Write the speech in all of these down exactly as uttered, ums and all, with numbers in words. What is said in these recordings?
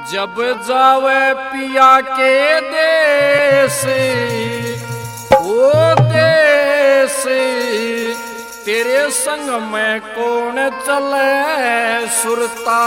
जब जावे पिया के देश ओ देश तेरे संग में कौन चले सुरता।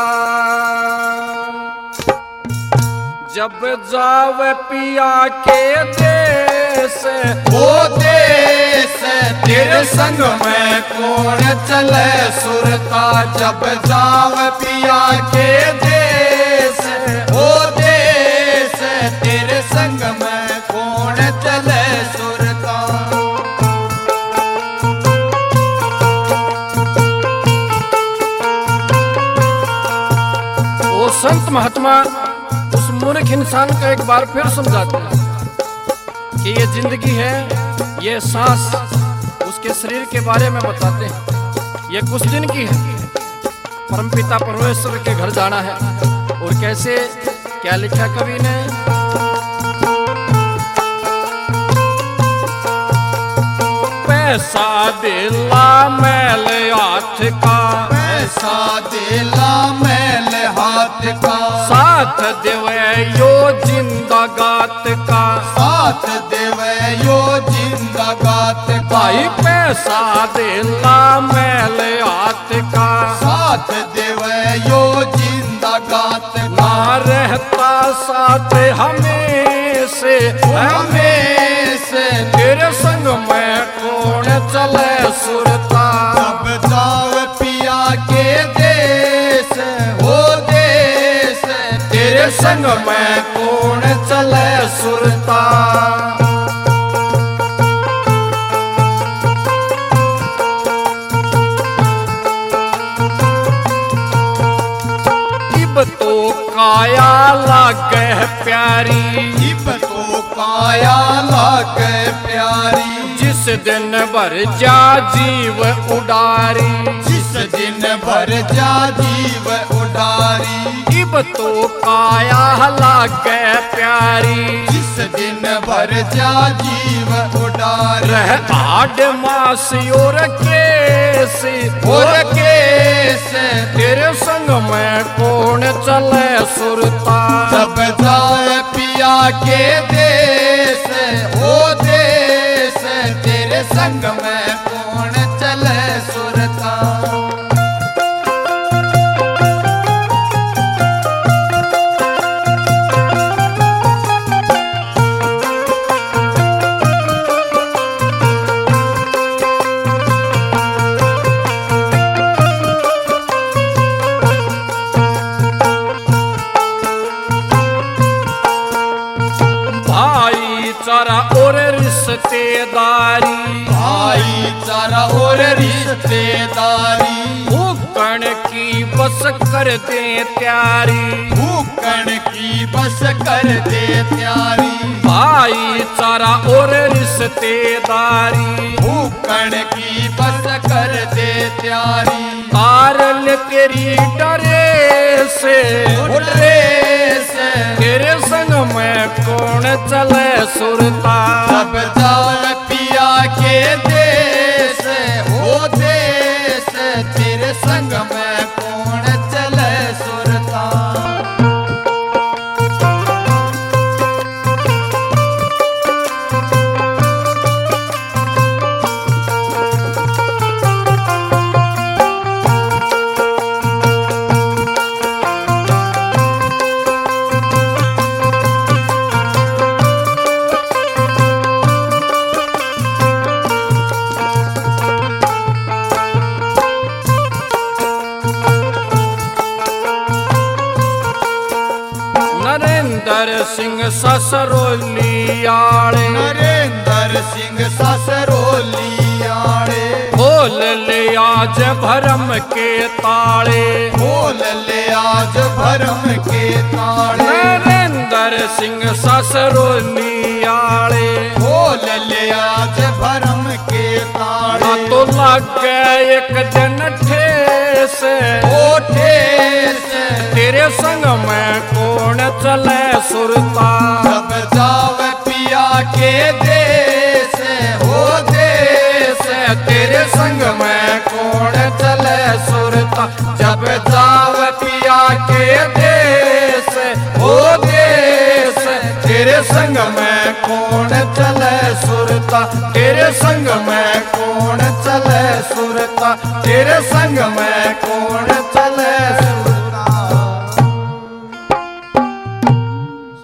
जब जावे पिया के देश ओ देश तेरे संग में कौन चले सुरता। जब जावे पिया के देश ओ देश तेरे संग में कौन चले सुरता। वो संत महात्मा उस मूर्ख इंसान को एक बार फिर समझाते हैं कि ये जिंदगी है, ये सांस उसके शरीर के बारे में बताते हैं। ये कुछ दिन की है, परमपिता परमेश्वर के घर जाना है। और कैसे, क्या लिखा कवि ने, पैसा दिला मैल हाथ का, पैसा दिला मैल हाथ का, साथ देवे यो जिंदा गात का, साथ देवे यो जिंदा गात का। भाई पैसा दिला मैल हाथ का, साथ देवे यो जिंदा गात का। ना रहता साथ हमें से हमें से तेरे संग में कौन चले सुरता। जब जावे पिया के देश ओ देश तेरे संग में कौन चले सुरता। इब तो काया लागे प्यारी, इब तो काया लागे प्यारी। जिस दिन भर जा जीव उडारी, जिस दिन भर जा जीव उडारी। इब तो काया लागे प्यारी, जिस दिन भर जा जीव उडारी। रह आठ मास और केसे और केस तेरे संग में कौन चले सुरता। जब जाए पिया के देश ओ देश तेरे संग में कौन चले सुरता। भाईचारा और रिश्तेदारी, भाईचारा और रिश्तेदारी। भूखण की बस कर दे त्यारी, भूखण की बस कर दे त्यारी। भाईचारा और रिश्तेदारी। भूखण की बस कर दे त्यारी। तारल तेरी डरे से उड़े से तेरे संग में कौन चले सुरता। जब जाए पिया के देश ओ देश तेरे संग में कौन चले सुरता। नरेंद्र सिंह ससरोलियाड़े, नरेंद्र सिंह ससरोलियाड़े। खोल ले आज भरम के ताले, खोल ले आज भरम के ताले। नरेंद्र सिंह ससरोलियाड़े। खोल ले आज भरम के ताले। ना तो लग गए एक दिन ठेस ओ ठेस तेरे संग में कौन चले सुरता। जब जावे पिया के देश ओ देश तेरे संग में कौन चले सुरता। जब जावे पिया के देश तेरे संग में कौन चले सुरता, तेरे संग में कौन चले सुरता, तेरे संग में